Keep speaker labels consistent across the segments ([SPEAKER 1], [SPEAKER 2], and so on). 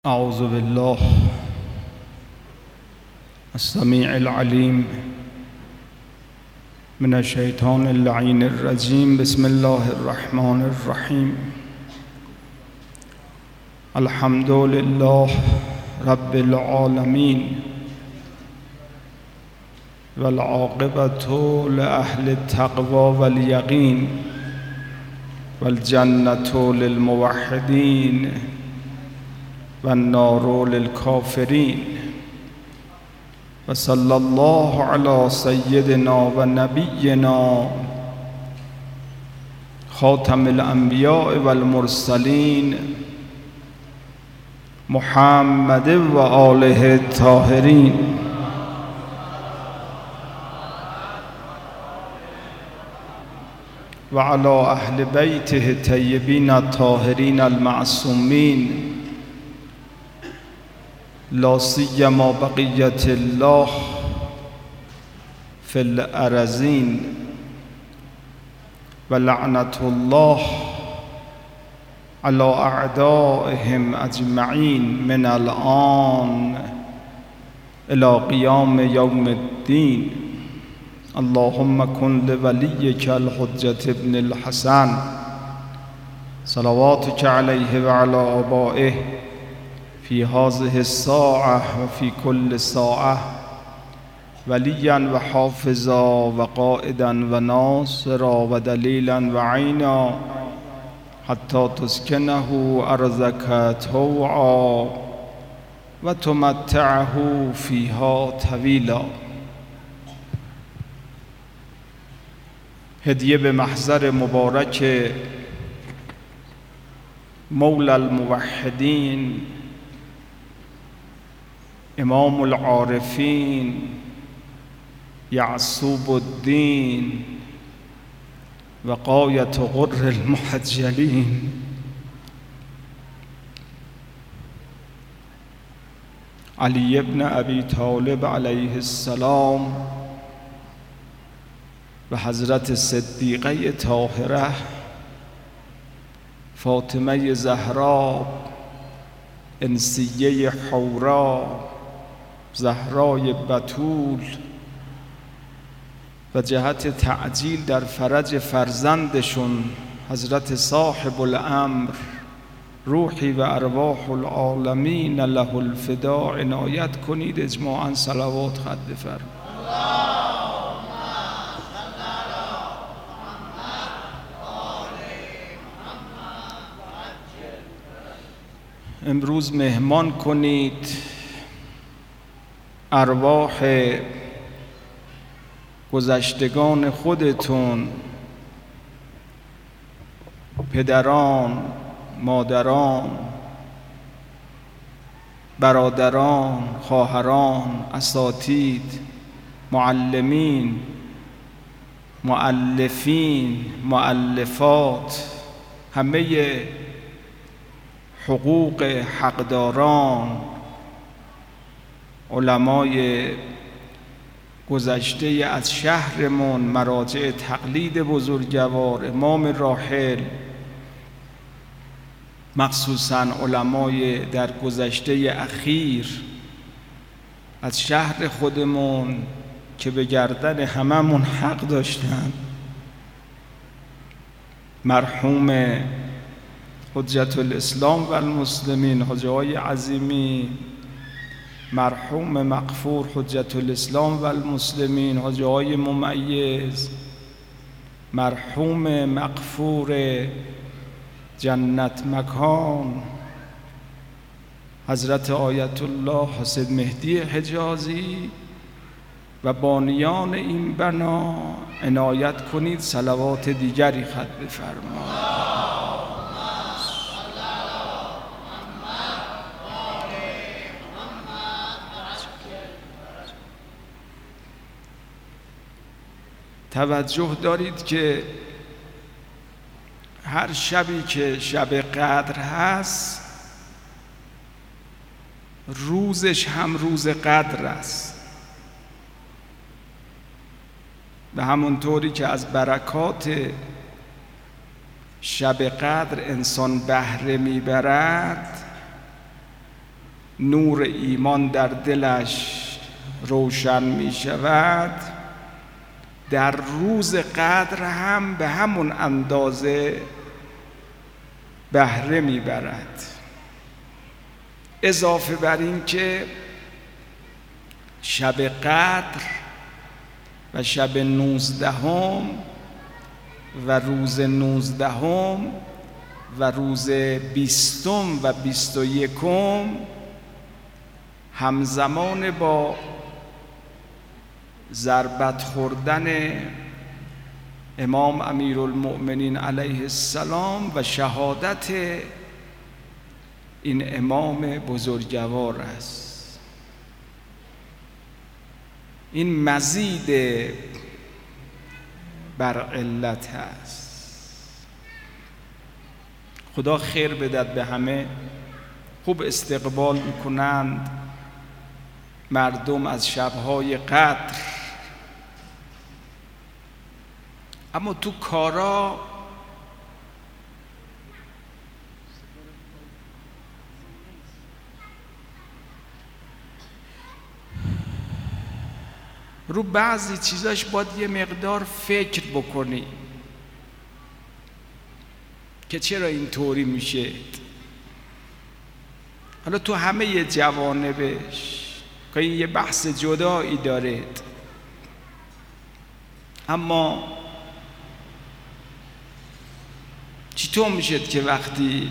[SPEAKER 1] أعوذ بالله السميع العليم من الشيطان اللعين الرجيم. بسم الله الرحمن الرحيم. الحمد لله رب العالمين والعاقبة لأهل التقوى واليقين والجنة للموحدين والنار للكافرين. وصلى الله على سيدنا ونبينا خاتم الأنبياء والمرسلين محمد وآله الطاهرين وعلى أهل بيته الطيبين الطاهرين المعصومين، لا سيما بقية الله في الأرضين، ولعنة الله على أعدائهم أجمعين من الآن إلى قيام يوم الدين. اللهم كن لوليك الحجة ابن الحسن صلواتك عليه وعلى آبائه في هذه الساعة وفي كل ساعة وليا وحافظا وقائدا وناصرا ودليلا وعينا حتى تسكنه أرضك طوعا وتمتعه فيها طويلا. هدیه به محضر مبارک مولا الموحدین امام العارفین یعصوب الدین و غایة غر المحجلین علی ابن ابی طالب علیه السلام و حضرت صدیقه طاهره فاطمه زهرا انسیه حورا زهرای بتول و جهت تعجیل در فرج فرزندشون حضرت صاحب الامر روحی و ارواح العالمین له الفدا عنایت کنید. اجماعاً صلوات خد فرمایید. امروز مهمان کنید ارواح گذشتگان خودتون، پدران، مادران، برادران، خواهران، اساتید، معلمین، مؤلفین، مؤلفات، همه حقوق حقداران، علمای گذشته از شهرمون، مراجع تقلید بزرگوار، امام راحل، مخصوصاً علمای در گذشته اخیر از شهر خودمون که به گردن هممون حق داشتن، مرحوم حجت الاسلام و المسلمین حاجی آقای عظیمی، مرحوم مغفور حجت الاسلام و المسلمین حاجی آقای ممیز، مرحوم مغفور جنت مکان حضرت آیت الله حسین مهدی حجازی و بانیان این بنا عنایت کنید. صلوات دیگری خط بفرمایید. توجه دارید که هر شبی که شب قدر هست روزش هم روز قدر است. به همون طوری که از برکات شب قدر انسان بهره میبرد، نور ایمان در دلش روشن می شود، در روز قدر هم به همون اندازه بهره می برد. اضافه بر این که شب قدر و شب 19 و روز 19 و روز 20 و 21 همزمان با ضربت خوردن امام امیرالمؤمنین علیه السلام و شهادت این امام بزرگوار است. این مزید بر علت است. خدا خیر بدهد به همه. خوب استقبال میکنند مردم از شبهای قدر، اما تو کارا رو بعضی چیزاش باید یه مقدار فکر بکنی که چرا اینطوری میشه. حالا تو همه جوانبش که این یه بحث جدایی دارد، اما چطور میشه که وقتی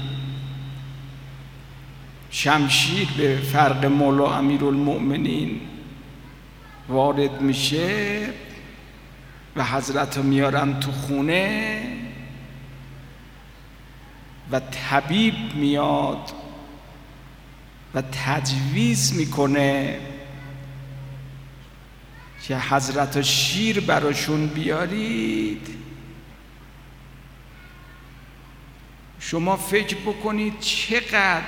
[SPEAKER 1] شمشیر به فرق مولا امیرالمؤمنین وارد میشه و حضرت رو میارن تو خونه و طبیب میاد و تجویز میکنه که حضرت شیر براشون بیارید، شما فکر بکنید چقدر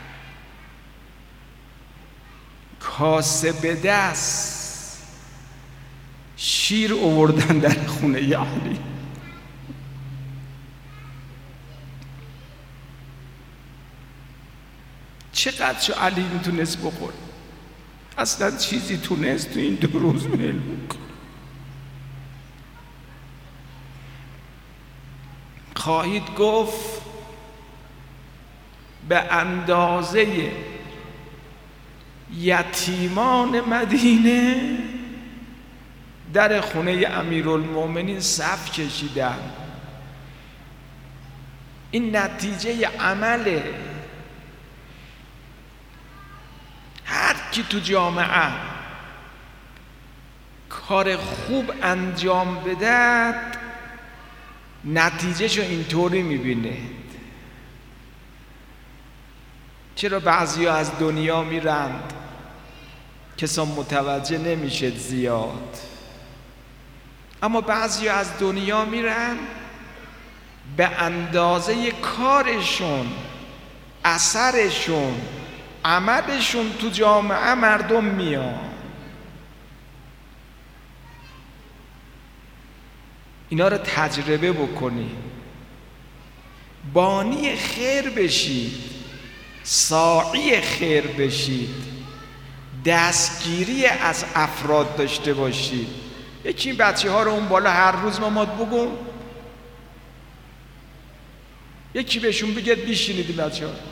[SPEAKER 1] کاسه به دست شیر آوردن در خونه علی. چقدر شو علی میتونست بخور؟ اصلا چیزی تونست تو این 2 روز معلوم کنه؟ خواهید گفت به اندازه یتیمان مدینه در خونه امیرالمؤمنین صف کشیدن. این نتیجه عمله. هر کی تو جامعه کار خوب انجام بده نتیجهشو اینطوری میبینه. چرا بعضیا از دنیا میرند کسا متوجه نمیشه زیاد، اما بعضیا از دنیا میرن به اندازه کارشون، اثرشون، عملشون تو جامعه مردم میان. اینا رو تجربه بکنید، بانی خیر بشید، ساعی خیر بشید، دستگیری از افراد داشته باشید. یکی بچه ها رو اون بالا هر روز ماماد بگم، یکی بهشون بگید بیشینید بچه ها.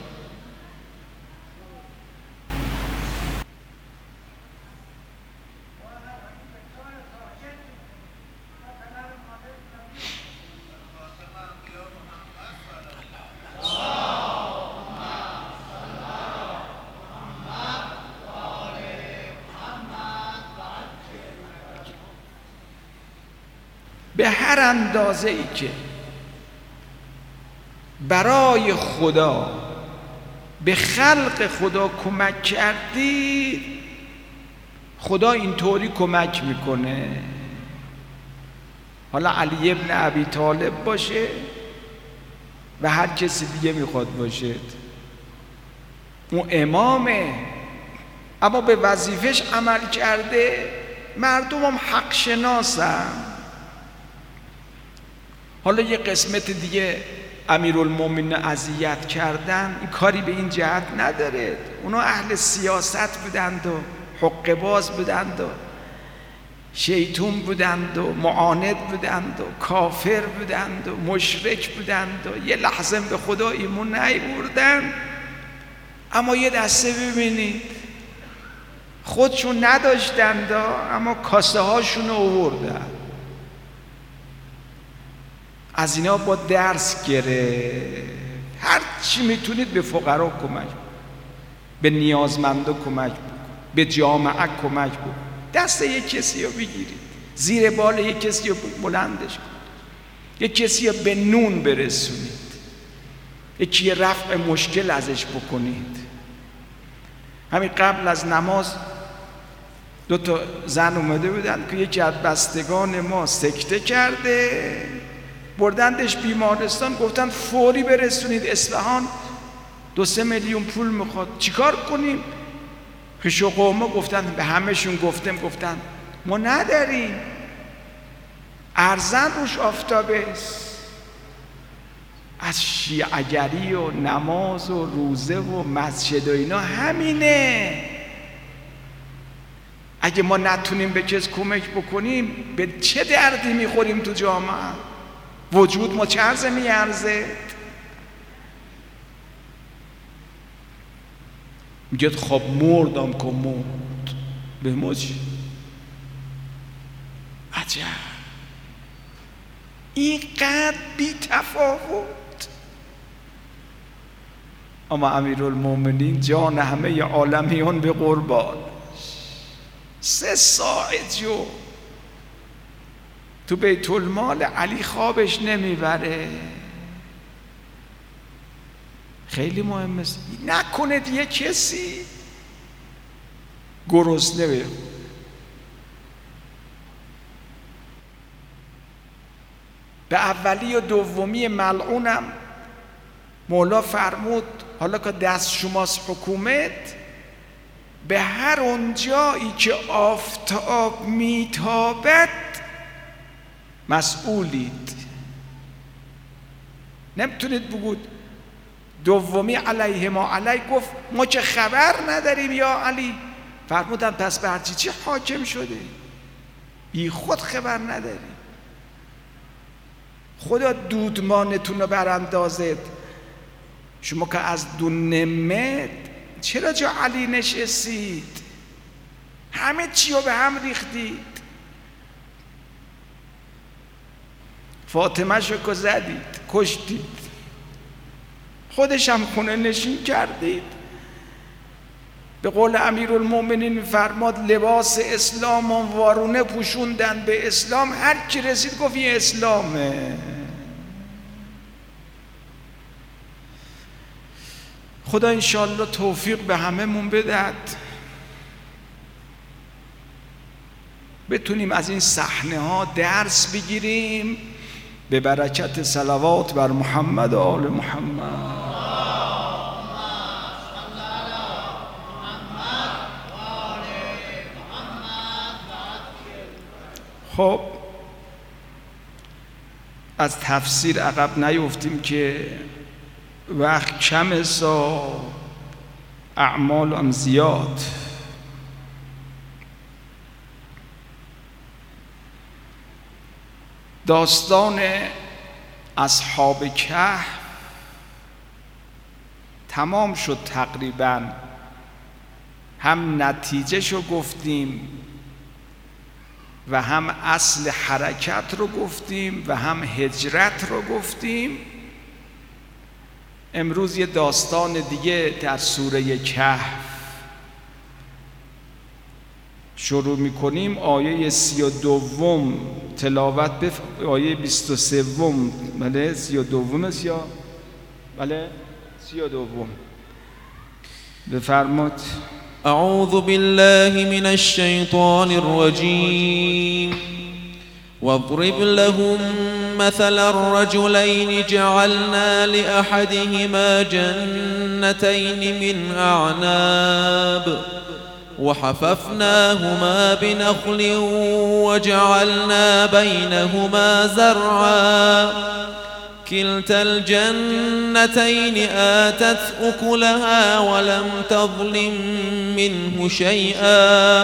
[SPEAKER 1] به هر اندازه ای که برای خدا به خلق خدا کمک کردید، خدا اینطوری کمک میکنه. حالا علی ابن ابی طالب باشه و هر کسی دیگه میخواد باشه، اون امامه، اما به وظیفش عمل کرده. مردم هم حق شناسن. حالا یه قسمت دیگه امیرالمومنین اذیت کردن، این کاری به این جهت نداره. اونا اهل سیاست بودند و حقه باز بودند و شیطون بودند و معاند بودند و کافر بودند و مشرک بودند و یه لحظه به خدا ایمون نیاوردن. اما یه دسته ببینید خودشون نداشتند اما کاسه هاشون آوردن. از اینا با درس گرفت. هر چی میتونید به فقرا کمک، به نیازمندا کمک بکن، به جامعه کمک بکن. دست یک کسی رو بگیرید، زیر بال یک کسی رو بلندش کن، یک کسی رو به نون برسونید، یکی رفع مشکل ازش بکنید. همین قبل از نماز 2 زن اومده بودن که یکی از بستگان ما سکته کرده، بردندش بیمارستان، گفتن فوری برسونید اصفهان، 2-3 میلیون پول میخواد. چیکار کنیم؟ خیش و قومه گفتن، به همهشون گفتن ما نداریم، ارزن روش آفتابه است. از شیعگری و نماز و روزه و مسجد و اینا همینه. اگه ما نتونیم به کس کمک بکنیم به چه دردی میخوریم تو جامعه؟ وجود ما چه ارزه میارزه؟ میگه خب مردم که مرد، به ما چی؟ عجب، اینقدر بی تفاوت. اما امیرالمومنین جان همه عالمیان به قربان، 3 ساعت جو تو بیت المال علی خوابش نمیبره. خیلی مهمه. نکنه یه کسی گرسنه بشه. به اولی و دومی ملعونم مولا فرمود حالا که دست شماست حکومت، به هر اونجایی که آفتاب میتابد مسئولید. نمیتونید بگید دومی علیه ما علیه. گفت ما که خبر نداریم یا علی. فرمودن پس به هرچی چی حاکم شده، بی خود خبر نداریم. خدا دودمانتون رو براندازد. شما که از دو نمت چرا جا علی نشستید؟ همه چی رو به هم ریختید. فاطمه شو که زدید، کشتید، خودش هم خونه نشین کردید. به قول امیرالمومنین فرماد لباس اسلام وارونه پوشوندن به اسلام، هر کی رسید گفت این اسلامه. خدا انشالله توفیق به هممون بدهد بتونیم از این صحنه ها درس بگیریم به برکت صلوات بر محمد و آل محمد. خب از تفسیر عقب نیفتیم که وقت کم سا اعمال هم زیاد. داستان اصحاب کهف تمام شد تقریبا. هم نتیجه شو گفتیم و هم اصل حرکت رو گفتیم و هم هجرت رو گفتیم. امروز یه داستان دیگه در سوره کهف شروع میکنیم. آیه 32 تلاوت آیه 23. بله 32 است یا بله 32. بفرمایید.
[SPEAKER 2] اعوذ بالله من الشیطان الرجیم واضرب لهم مثل الرجلين جعلنا لأحدهما جنتين من أعناب وحففناهما بنخل وجعلنا بينهما زرعا كلتا الجنتين آتت أكلها ولم تظلم منه شيئا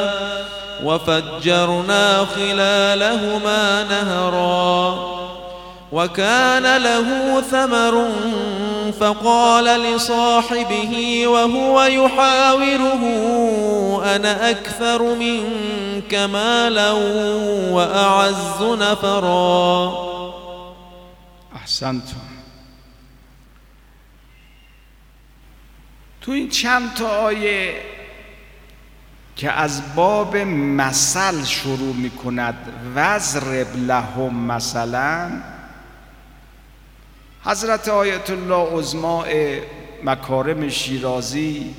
[SPEAKER 2] وفجرنا خلالهما نهرا وكان له ثمر فقال لصاحبه وهو يحاوره أنا أكثر منك مالا وأعز نفرا.
[SPEAKER 1] احسنتم. تو این چند تا آیه که از باب مثل شروع می کند وضرب لهم مثلا، حضرت آیت الله عظمای مکارم شیرازی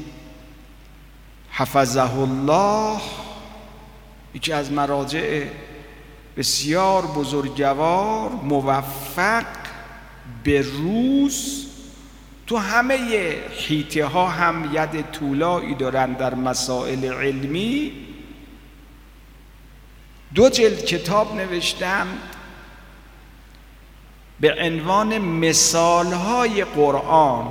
[SPEAKER 1] حفظه الله، یکی از مراجع بسیار بزرگوار موفق به روز، تو همه حیطه ها هم ید طولایی دارن در مسائل علمی، 2 جلد کتاب نوشتم به عنوان مثالهای قرآن،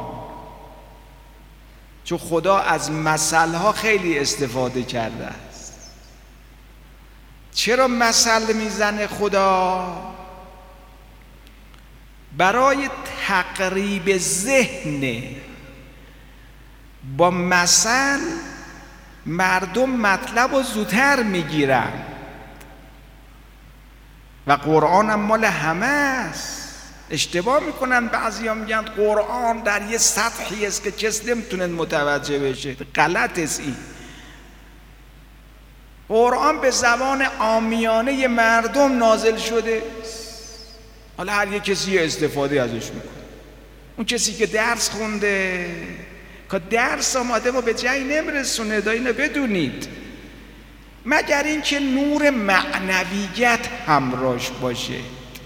[SPEAKER 1] چون خدا از مثلها خیلی استفاده کرده است. چرا مثل میزنه خدا؟ برای تقریب ذهن با مثل مردم مطلب رو زودتر میگیرن و قرآن هم مال همه است. اشتباه میکنن بعضی ها، میگن قرآن در یه سطحی است که کس نمیتونه متوجه بشه. غلط است این. قرآن به زبان عامیانه مردم نازل شده، حالا هر یک کسی استفاده ازش میکنه. اون کسی که درس خونده که درس آماده ما به جایی نمیرسونه، دا اینو بدونید، مگر اینکه نور معنویت همراهش باشه.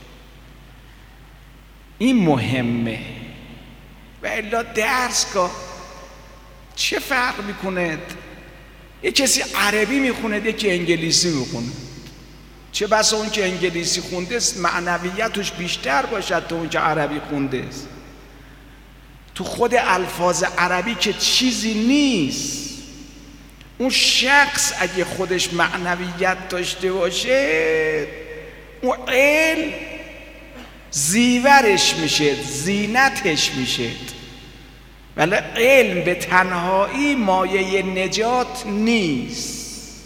[SPEAKER 1] این مهمه. و الا درس که چه فرق میکنه؟ یه کسی عربی میخونه، یکی انگلیسی میخونه، چه بسا اون که انگلیسی خونده است معنویتش بیشتر باشد تا اون که عربی خونده است. تو خود الفاظ عربی که چیزی نیست، اون شخص اگه خودش معنویت داشته باشه، اون علم زیورش میشه، زینتش میشه. ولی علم به تنهایی مایه نجات نیست.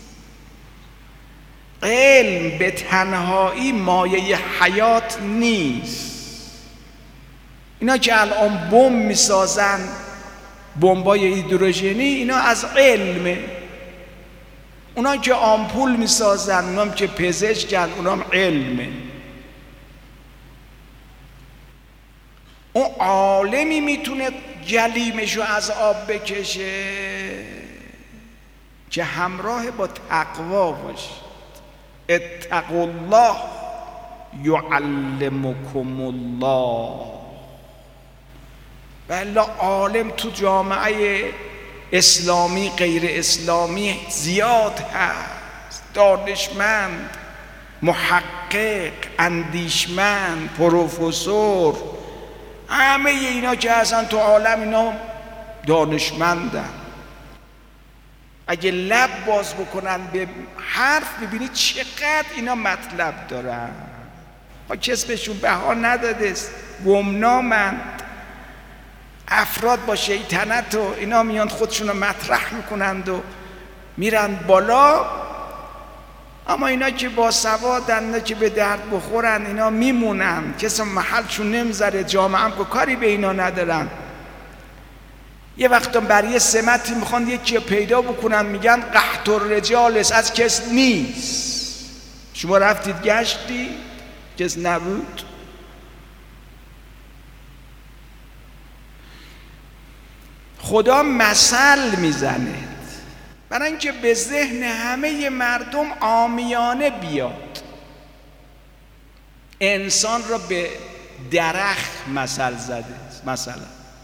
[SPEAKER 1] علم به تنهایی مایه حیات نیست. اینا که الان بمب میسازن، بمبای هیدروژنی، اینا از علمه. اونا که آمپول میسازن، اونا که پزشکن، اونا علمه. اون عالمی میتونه گلیمشو از آب بکشه که همراه با تقوا باشه. اتقوا الله یعلمکم الله. بله، عالم تو جامعه اسلامی غیر اسلامی زیاد هست، دانشمند، محقق، اندیشمند، پروفسور، همه اینا که هستن تو عالم اینا دانشمندن. اگه لب باز بکنن به حرف ببینی چقدر اینا مطلب دارن. کس بهشون بها نداده است، گمنامند. افراد با شیطنت و اینا میان خودشون رو مطرح میکنند و میرن بالا، اما اینا که با سوادن، اینا که به درد بخورن، اینا میمونن، کسی محلشون نمیذاره، جامعه هم که کاری به اینا ندارن. یه وقتا برای یه سمتی میخوان یکی پیدا بکنن، میگن قحط الرجال است، از کس نیست. شما رفتید گشتی کس نبود؟ خدا مثل میزنه برای اینکه به ذهن همه مردم عامیانه بیاد. انسان را به درخت مثل زده، مثلا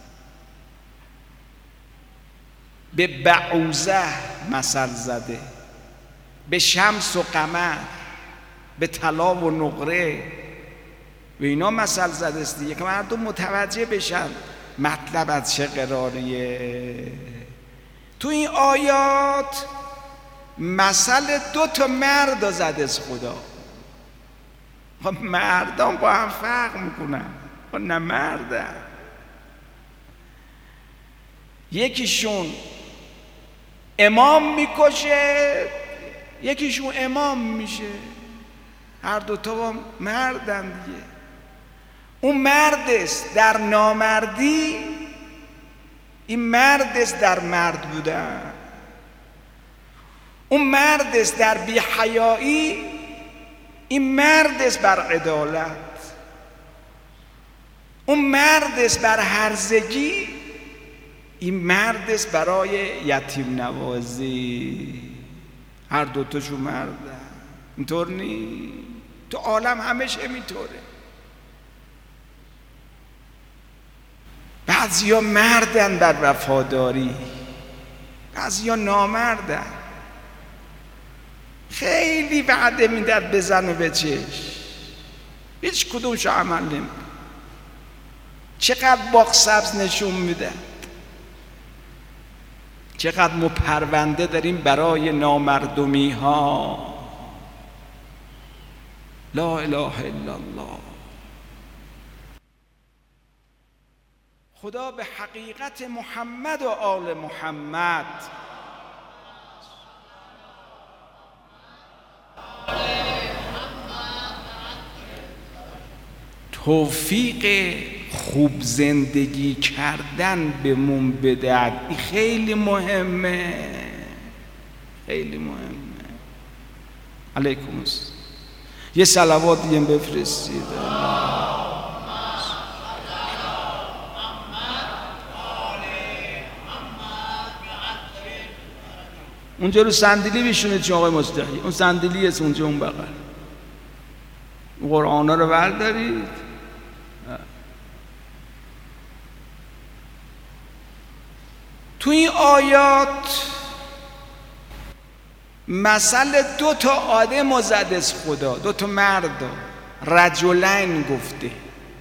[SPEAKER 1] به بعوضه مثل زده، به شمس و قمر، به طلا و نقره، و اینا مثل زده است دیگه که مردم متوجه بشن مطلب از چه قراریه. تو این آیات مثل 2 مرد زده است خدا. مردان با هم فرق میکنن، نه مردن. یکیشون امام میکشه، یکیشون امام میشه. هر دوتا با مردن دیگه. اون مرد است در نامردی، این مرد است در مرد بودن. اون مرد است در بی‌حیایی، این مرد است بر عدالت. اون مرد است بر هرزگی، این مرد است برای یتیم نوازی. هر دوتاشون مردن. اینطور نیست؟ تو عالم همش اینطوره. بعضیا مردن در وفاداری، بعضیا نامردن. خیلی وعده میدن بزن و بچش، هیچ کدومش عمل نمیکنه. چقدر باغ سبز نشون میده، چقدر ما پرونده داریم برای نامردمی ها. لا اله الا الله. خدا به حقیقت محمد و آل محمد توفیق خوب زندگی کردن بهمون بدهد. این خیلی مهمه، خیلی مهمه. علیکم السلام. یه صلوات دیگه بفرستید. اونجا رو صندلی بشونید چون آقای مستحی، اون صندلی است اونجا اون بغل. قرآن ها رو بردارید. تو این آیات مثل 2 آدم زده از خدا، 2 مرد، رجلین گفته.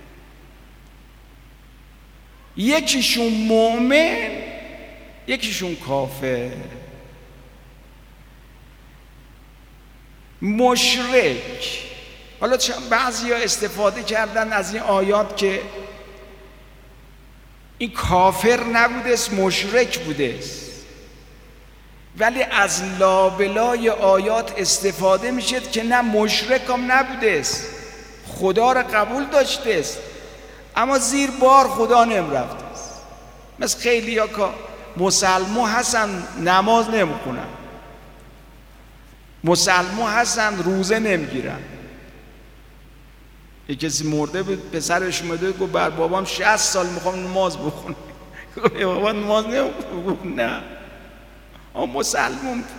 [SPEAKER 1] یکیشون مؤمن، یکیشون کافر. مشرک. حالا بعضی ها استفاده کردن از این آیات که این کافر نبوده است، مشرک بوده است. ولی از لابلای آیات استفاده میشه که نه، مشرک هم نبوده است، خدا را قبول داشته است، اما زیر بار خدا نمیرفته است. مثل خیلی ها که مسلمون هستن نماز نمیخونن، مسلمون هستن روزه نمیگیرن. یک کسی مرده بود، پسرش اومده گفت بر بابام 60 سال میخوام نماز بخونم. گفت بابا نماز نمیخونم. نه، اون مسلمون بود.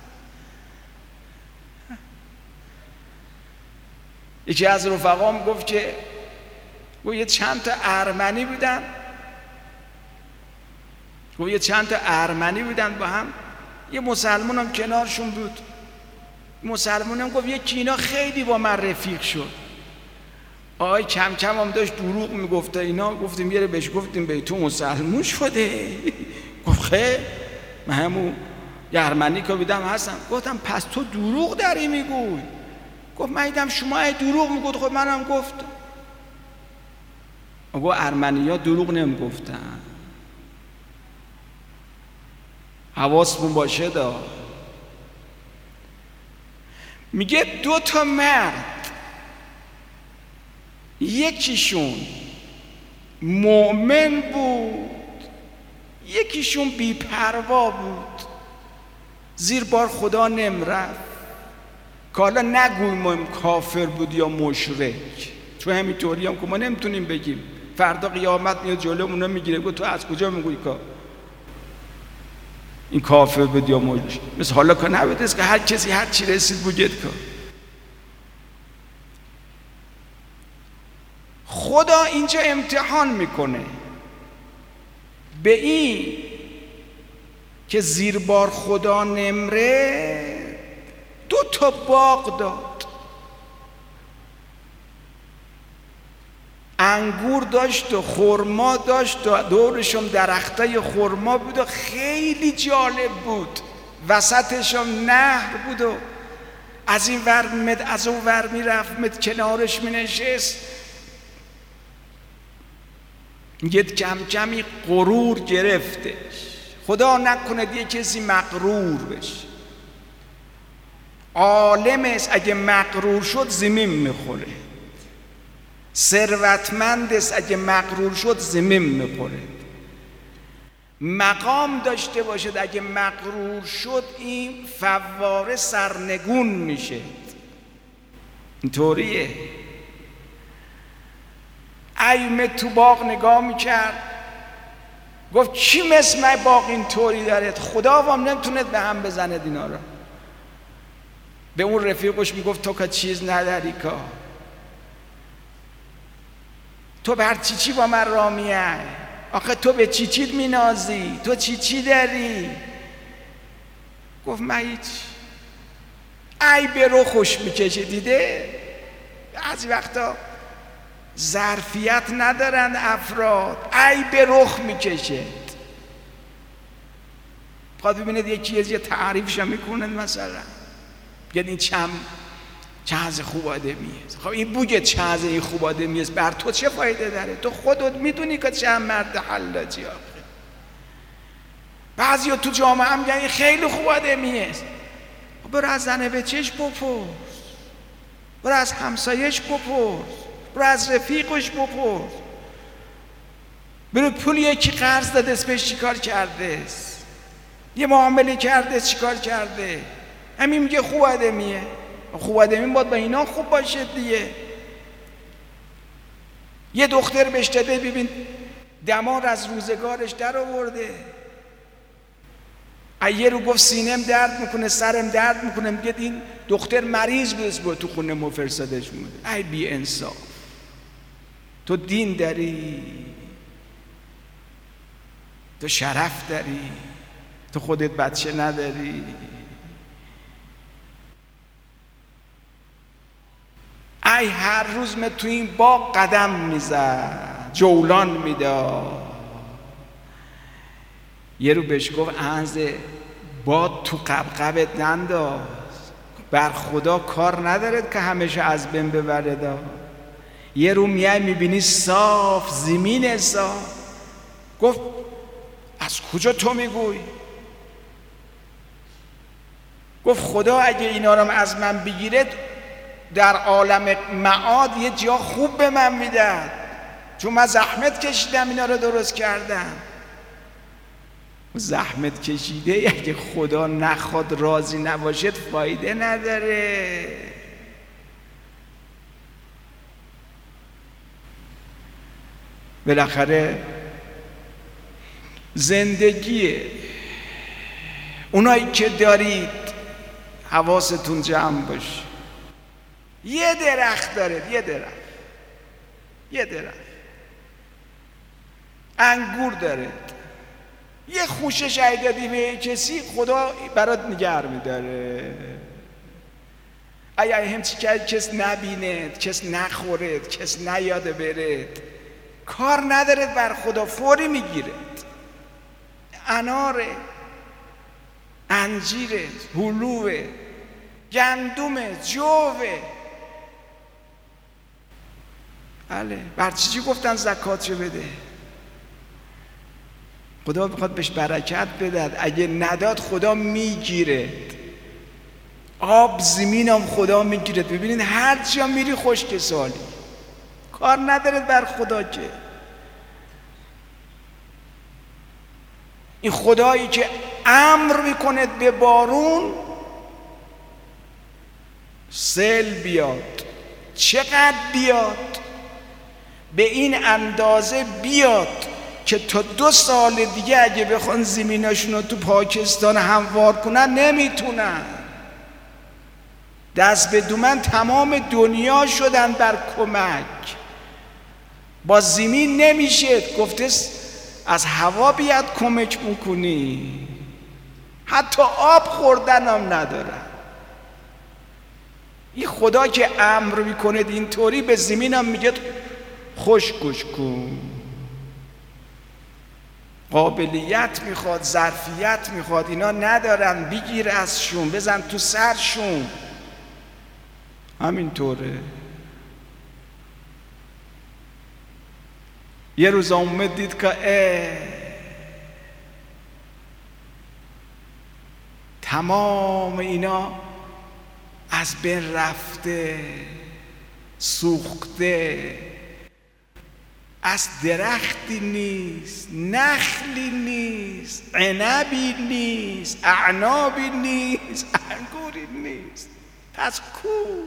[SPEAKER 1] یکی از رفقام گفت که یه چند تا ارمنی بودن، یه چند تا ارمنی بودن با هم، یه مسلمان هم کنارشون بود. مسلمان هم گفت یکی اینا خیلی با من رفیق شد. آقای کم کم هم داشت دروغ میگفته اینا. گفتیم یه بهش گفتیم به تو مسلمون شده؟ گفت خیر، من همون ارمنی که بودم هستم. گفتم پس تو دروغ داری میگوی؟ گفت من دیدم شما ای دروغ میگوید. خب منم گفتم. گفت ارمنی ها دروغ نمیگفتن. حواسمون باشه دا. میگه 2 تا مرد، یکیشون مؤمن بود، یکیشون بی‌پروا بود، زیر بار خدا نمیرفت. که حالا نگویم کافر بود یا مشرک، چون همینطوری هم که ما نمیتونیم بگیم. فردا قیامت میاد جلومون رو میگیره، گفت تو از کجا میگویی که این کافر بود یا مشرک؟ مثل حالا که نبوده است که هر کسی هر چی رسید بگید که. خدا اینجا امتحان میکنه به این که زیر بار خدا نمره. 2 تا باغ داد. انگور داشت و خرما داشت و دورشم درختای خرما بود و خیلی جالب بود. وسطشم نهر بود و از این ور می‌آمد از اون ور میرفت، کنارش مینشست. یه کم کمی غرور گرفتش. خدا نکنه یه کسی مغرور بشه. عالم است اگه مغرور شد زمین میخوره. ثروتمند است اگه مغرور شد زمین میخوره. مقام داشته باشد اگه مغرور شد این فواره سرنگون میشه. اینطوریه. ایمه تو باغ نگاه میکرد، گفت کی مثل من باغ اینطوری داره؟ خدا وام نمیتونه به هم بزنه اینا رو. به اون رفیقش میگفت تو که چیز نداری که، تو بر چی با من را میای؟ آخه تو به چی مینازی؟ تو چی داری؟ گفت من هیچ. ای به رو خوش میکشه. دیده بعضی وقتا ظرفیت ندارن افراد، ای به رخ میکشد. خواهد ببینید یه تعریفش هم میکنن، مثلا یعنی این چه از خوب آدمیه. خب این بوگه چه از این خوب آدمیه، بر تو چه فایده داره؟ تو خودت میدونی که چه مرد حلاجی. آخه بعضی ها تو جامعه هم میگن خیلی خوب آدمیه. برو از زن بچهش بپرس، برو از همسایش بپرس، برو از رفیقش بپرس، برو پول یکی قرض داده اسمش چیکار کرده، یه معامله کرده چیکار کرده، همین میگه خوب آدمیه. خوب آدمی باید با اینا خوب باشه دیگه. یه دختر بهش داده، ببین دمار از روزگارش در آورده. یه رو گفت سینم درد میکنه، سرم درد میکنه، میگه این دختر مریض بود تو خونه مفرسدش بود. ای بی انصاف. تو دین داری، تو شرف داری، تو خودت بچه نداری. ای هر روز من تو این باغ قدم میزد، جولان میداد. یه رو بهش گفت انزه باد تو قبقبت ننداز، بر خدا کار ندارد که همیشه از بین ببره دا. یه رو میای میبینی صاف زمین صاف. گفت از کجا تو میگوی؟ گفت خدا اگه اینا رو از من بگیره در عالم معاد یه جا خوب به من میدن، چون من زحمت کشیدم اینا رو درست کردم. زحمت کشیده اگه خدا نخواد راضی نباشد فایده نداره. بالاخره زندگیه. اونایی که دارید حواستون جمع باشه. یه درخت داره، یه درخت انگور داره، یه خوشه شایدادی به کسی خدا برات نگه میداره. اگه همچی کس نبیند، کس نخورد، کس نیاده برد، کار ندارد بر خدا فوری میگیرد. اناره، انجیره، هلوه، گندومه، جوه. بله، بر چی گفتن زکاتشو بده؟ خدا بخواد بهش برکت بدهد، اگه نداد خدا میگیرد. آب زمینم خدا میگیرد. ببینید هر جا میری خشک سالی، کار ندارد بر خدا که. این خدایی که امر میکند به بارون سیل بیاد، چقدر بیاد؟ به این اندازه بیاد که تا 2 سال دیگه اگه بخوان زمیناشون رو تو پاکستان هموار کنن نمیتونن. دست به دومن تمام دنیا شدن بر کمک، با زمین نمیشه. گفته از هوا بیاد کمک بکنی، حتی آب خوردن هم ندارن. این خدا که امر میکنه اینطوری به زمین هم میگه خوش گوش کن. قابلیت میخواد، ظرفیت میخواد، اینا ندارن، بگیر ازشون، بزن تو سرشون. همینطوره. یه روز اومد دید که تمام اینا از بین رفته، سوخته، از درختی نیست، نخلی نیست، عنبی نیست، اعنابی نیست، انگوری نیست. پس کو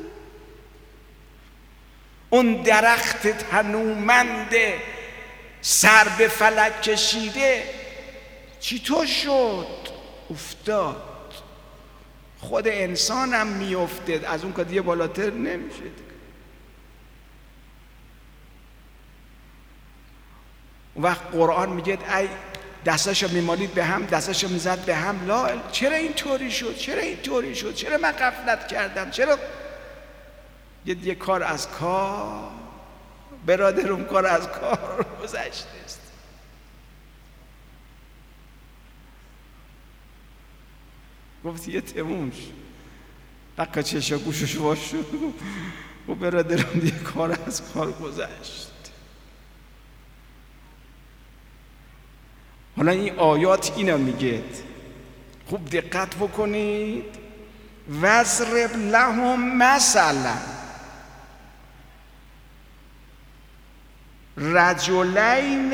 [SPEAKER 1] اون درخت تنومنده سر به فلک کشیده چطور شد؟ افتاد. خود انسان هم میافتد، از اون که دیگه بالاتر نمیشه. اون وقت قرآن میگه ای دستاشو میمالید به هم، دستاشو میزد به هم، لا چرا اینطوری شد؟ چرا اینطوری شد؟ چرا من غفلت کردم؟ چرا یه کار از کار برادرم، کار از کار گذشته است. گفت یه تموم شد، بقیه چشا گوشش واش شد و برادرم دیگه کار از کار گذشت. حالا این آیات اینا میگه، خوب دقت بکنید. وضرب لهم مثلا رجلین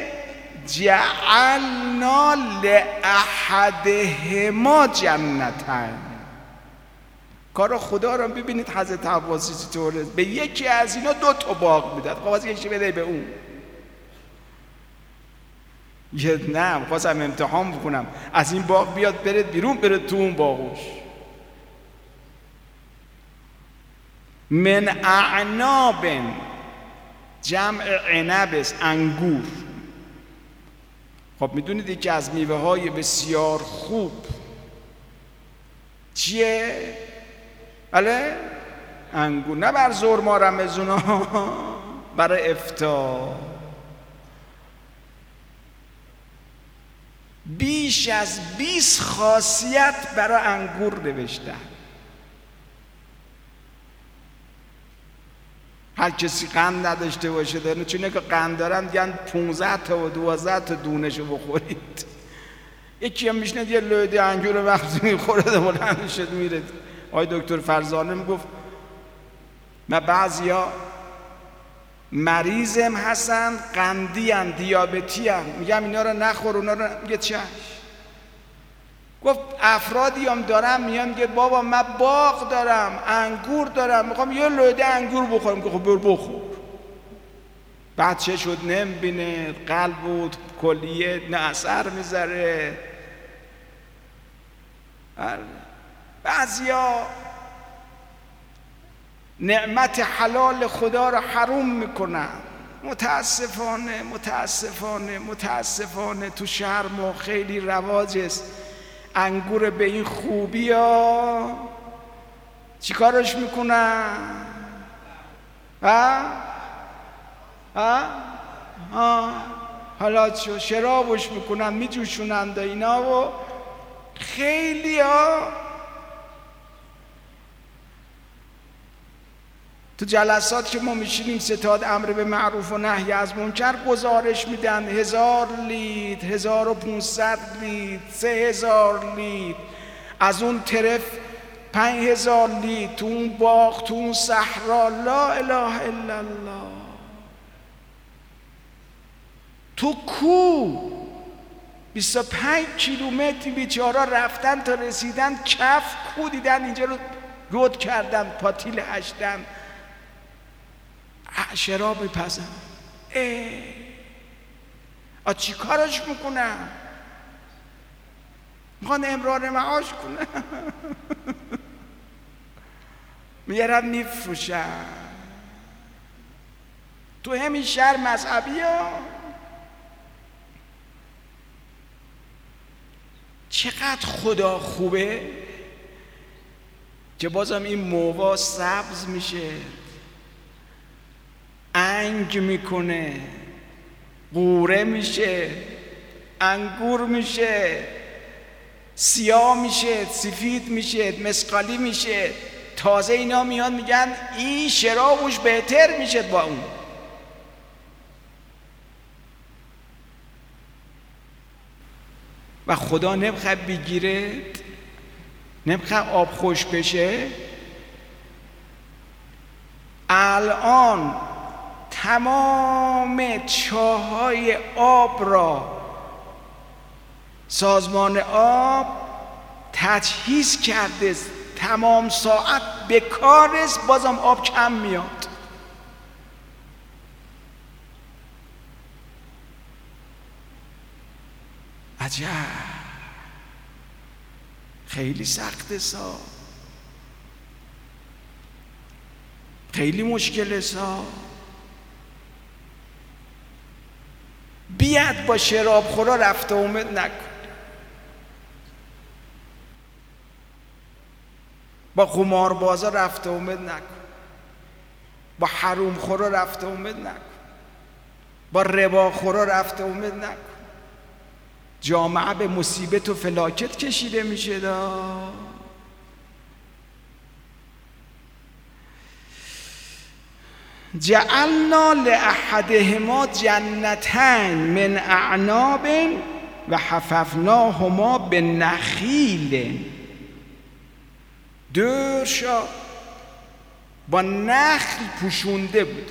[SPEAKER 1] جعلنا لاحدهما جنتین. کار خدا رو ببینید حضرت عباسی چطوره، به یکی از اینا 2 تا باغ میداد. خواست یکی بده به اون، یه نه خواستم امتحان بکنم از این باغ بیاد برد بیرون، برد تو اون باغوش. من اعناب، جمع عنب است، انگور. خب میدونید یکی از میوه های بسیار خوب چیه؟ بله انگور. نه بر زور ما رمزونا، برای افطار. بیش از 20 خاصیت برای انگور نوشتن. هر کسی قند نداشته باشه داره، چونه که قند دارن دیگه 15 تا و 12 تا دونشو بخورید. یکی هم میشنه یه لوده انگور وقتی میخوره بلند شد میره. آقای دکتر فرزانه میگفت من بعضیا مریضم هستن، قندی ان، دیابتی ان، میگم اینا رو نخور، اونا رو میگه چش. گفت افرادی هم دارم میگم که بابا من باغ دارم، انگور دارم، میخوام یه لوده انگور بخورم. که خب برو بخور. بچه شد نمیبینه، قلب بود کلیه نه اثر میذاره. بعضیا نعمت حلال خدا رو حروم میکنن. متاسفانه متاسفانه متاسفانه تو شهر ما خیلی رواج است انگور به این خوبی ها چی کارش میکنن؟ حالا شرابش میکنن، میجوشونند اینا و خیلی ها تو جلسات که ما میشینیم ستاد امر به معروف و نهی از منکر گزارش میدن 1000 لیتر، 1500 لیتر، 3000 لیتر، از اون طرف 5000 لیتر، تو اون باغ، تو اون صحرا. لا اله الا الله. تو کو 25 کیلومتر بیچارا رفتن تا رسیدن کف کو، دیدن اینجا رو رد کردن، پاتیل هشتن، شراب میپزن. چی کارش میکنن؟ میخوان امرار معاش کنن. میرن میفروشن تو همین شهر مذهبی ها. چقدر خدا خوبه که بازم این مووا سبز میشه، رنگ میکنه، قوره میشه، انگور میشه، سیاه میشه، سفید میشه، مسقالی میشه. تازه اینا میان میگن این شرابش بهتر میشه با اون. و خدا نمیخواد بگیره، نمیخواد آب خوش بشه. الان تمام چاهای آب را سازمان آب تجهیز کرده، تمام ساعت به کار است، بازم آب کم میاد. عجب، خیلی سخته سا، خیلی مشکله سا. بیاد با شراب خورا رفت و آمد نکن، با قماربازا رفت و آمد نکن، با حروم خورا رفت و آمد نکن، با ربا خورا رفت و آمد نکن. جامعه به مصیبت و فلاکت کشیده میشه دا. جعلنا لأحدهما جنتین من اعناب و حففناهما بالنخیل. درشا با نخل پوشونده بود،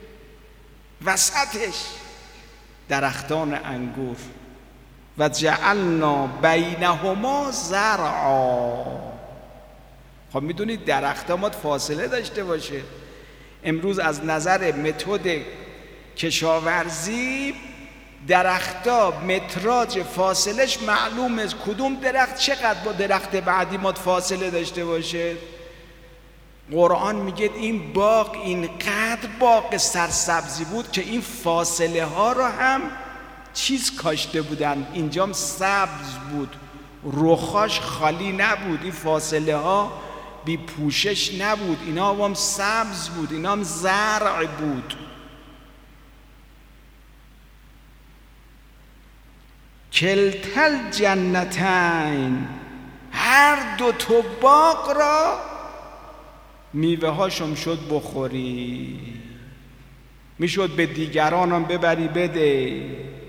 [SPEAKER 1] وسطش درختان انگور. و جعلنا بینهما زرعا. خب میدونید درخت‌ها باید فاصله داشته باشه. امروز از نظر متد کشاورزی درخت‌ها متراژ فاصلش معلومه، کدوم درخت چقدر با درخت بعدی باید فاصله داشته باشه. قرآن میگه این باغ اینقدر باغ سرسبزی بود که این فاصله ها رو هم چیز کاشته بودن، اینجام سبز بود، رخاش خالی نبود، این فاصله ها بی پوشش نبود، اینا هم سبز بود، اینا هم زرع بود. کلتل جنتین، هر دو تا باغ را میوه هاشم شد بخوری، میشد به دیگران هم ببری بده.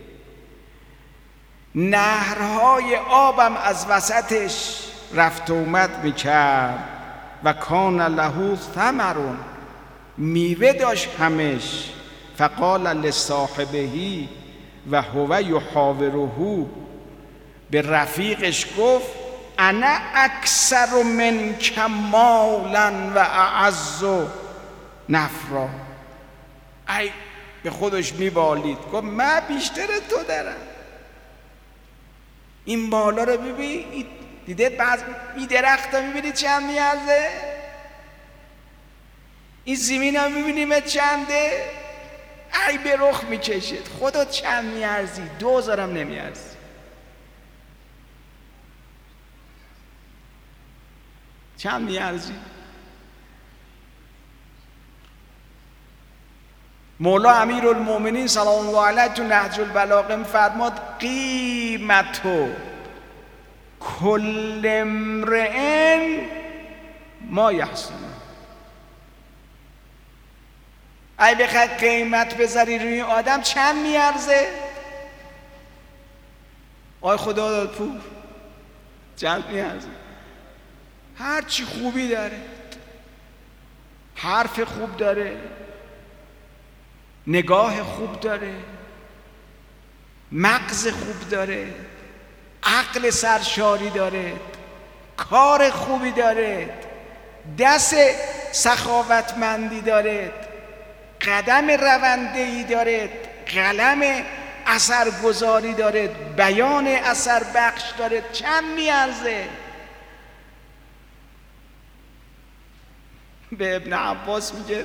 [SPEAKER 1] نهرهای آبم از وسطش رفت و اومد میکرد. و کان له ثمر، میوه داشت همش. فقال لصاحبه و هو یحاوره، به رفیقش گفت انا اکثر منک مالا و اعز نفرا. ای به خودش میبالید، گفت من بیشتر تو دارم. این بالا رو ببین، دیده بعض این درخت ها میبینید چند میارزه؟ این زمین ها میبینیم چنده؟ ای به رخ میکشید. خدا چند میارزی؟ 2000 هم نمیارزی. چند میارزی؟ مولا امیرالمومنین صلی الله علیه تو نهج البلاغه فرماد قیمتو کل امرئ ما یحسنه. ای بخواد قیمت بذاری روی آدم چند میارزه؟ آی خدا داد پور چند میارزه؟ هر چی خوبی داره، حرف خوب داره، نگاه خوب داره، مغز خوب داره، عقل سرشاری داره، کار خوبی داره، دست سخاوتمندی داره، قدم رونده‌ای داره، قلم اثرگذاری داره، بیان اثر بخش داره. چند میارزه؟ به ابن عباس میگه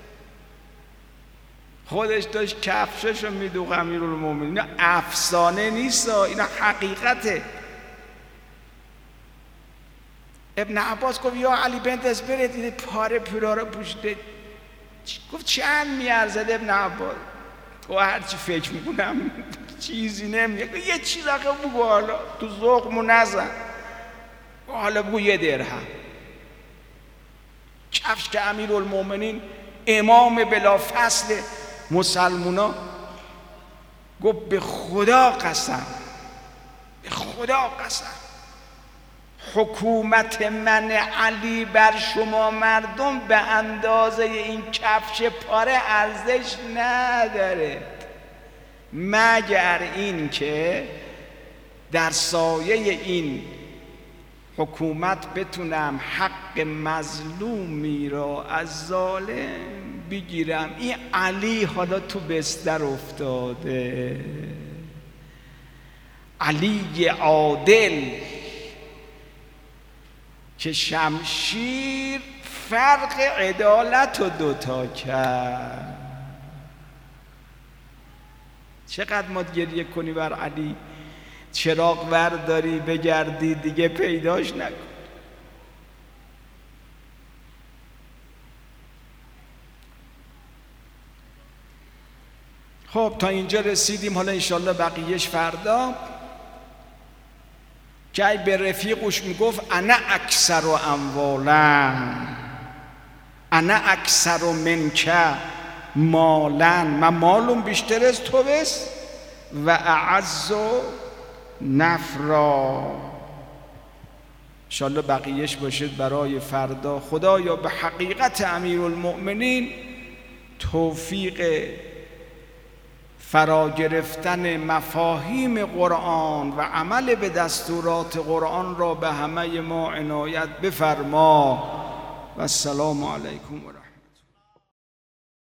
[SPEAKER 1] خودش داشت کفششو میدوخت امیرالمومنین. اینا افسانه نیست، اینا حقیقته. ابن عباس گفت یا علی بنت اسپرت، پاره پیرا رو پوشیده گفت چند میارزد ابن عباس؟ تو هرچی فکر میکنم چیزی نمیگه. یه چیز آخه بگو، حالا تو ذوقمو نزن، حالا بگو 1 درهم. کفش که امیرالمومنین امام بلا فصل مسلمونا گفت به خدا قسم، به خدا قسم، حکومت من علی بر شما مردم به اندازه این کفش پاره ارزش نداره، مگر این که در سایه این حکومت بتونم حق مظلومی را از ظالم بگیرم. این علی حالا تو بستر افتاده، علی عادل که شمشیر فرق عدالت رو 2 تا کرد. چقدر ما گریه کنی بر علی، چراغ برداری بگردی دیگه پیداش نکن. خب تا اینجا رسیدیم، حالا انشالله بقیهش فردا. که به رفیقش میگفت انا اکثر اموالا، انا اکثر منک مالا، من مالم بیشتر از تو بس، و اعز نفرا. انشالله بقیهش باشد برای فردا. خدایا به حقیقت امیرالمؤمنین توفیق فرا گرفتن مفاهیم قرآن و عمل به دستورات قرآن را به همه ما عنایت بفرما. و السلام علیکم و رحمت الله.